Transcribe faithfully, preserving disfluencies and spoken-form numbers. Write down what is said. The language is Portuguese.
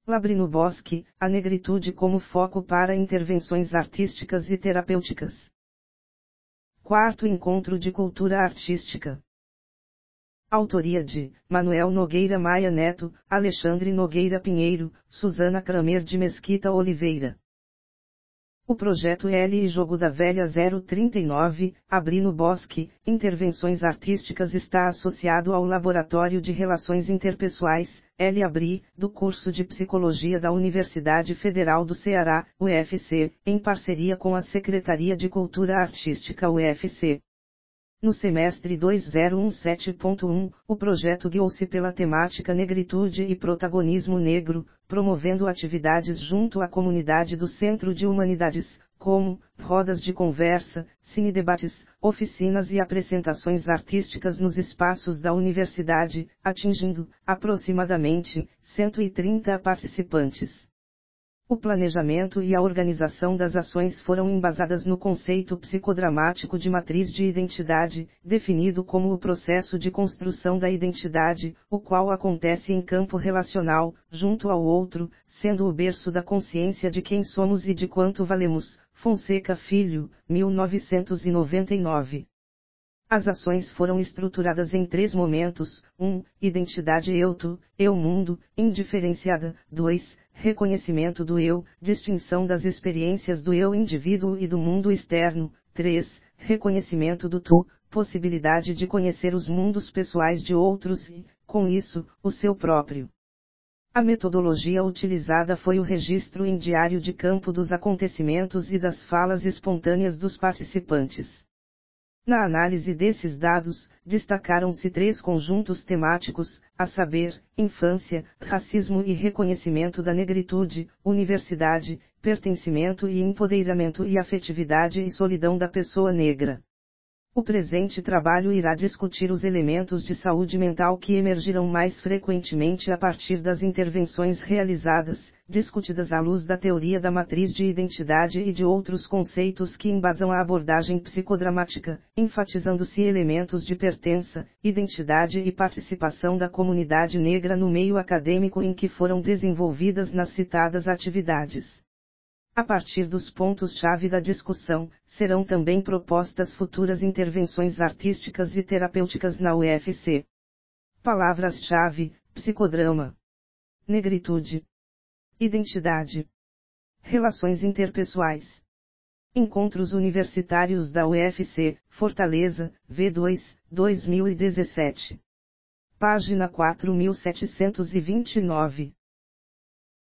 Labrino Boschi, a negritude como foco para intervenções artísticas e terapêuticas. Quarto Encontro de Cultura Artística. Autoria de Manuel Nogueira Maia Neto, Alexandre Nogueira Pinheiro, Suzana Kramer de Mesquita Oliveira. O projeto L e Jogo da Velha zero trinta e nove, Labrino Boschi, Intervenções Artísticas está associado ao Laboratório de Relações Interpessoais, L-Abri, do curso de Psicologia da Universidade Federal do Ceará, U F C, em parceria com a Secretaria de Cultura Artística U F C. No semestre dois mil dezessete ponto um, o projeto guiou-se pela temática Negritude e Protagonismo Negro, promovendo atividades junto à comunidade do Centro de Humanidades, como rodas de conversa, cinedebates, oficinas e apresentações artísticas nos espaços da universidade, atingindo, aproximadamente, cento e trinta participantes. O planejamento e a organização das ações foram embasadas no conceito psicodramático de matriz de identidade, definido como o processo de construção da identidade, o qual acontece em campo relacional, junto ao outro, sendo o berço da consciência de quem somos e de quanto valemos. Fonseca Filho, mil novecentos e noventa e nove. As ações foram estruturadas em três momentos: um. Identidade eu-tu, eu-mundo, indiferenciada. dois. Reconhecimento do eu, distinção das experiências do eu indivíduo e do mundo externo. três. Reconhecimento do tu, possibilidade de conhecer os mundos pessoais de outros e, com isso, o seu próprio. A metodologia utilizada foi o registro em diário de campo dos acontecimentos e das falas espontâneas dos participantes. Na análise desses dados, destacaram-se três conjuntos temáticos, a saber, infância, racismo e reconhecimento da negritude, universidade, pertencimento e empoderamento e afetividade e solidão da pessoa negra. O presente trabalho irá discutir os elementos de saúde mental que emergirão mais frequentemente a partir das intervenções realizadas, discutidas à luz da teoria da matriz de identidade e de outros conceitos que embasam a abordagem psicodramática, enfatizando-se elementos de pertença, identidade e participação da comunidade negra no meio acadêmico em que foram desenvolvidas nas citadas atividades. A partir dos pontos-chave da discussão, serão também propostas futuras intervenções artísticas e terapêuticas na U F C. Palavras-chave: psicodrama, negritude, identidade, relações interpessoais. Encontros Universitários da U F C, Fortaleza, V dois, dois mil e dezessete. Página quatro mil setecentos e vinte e nove.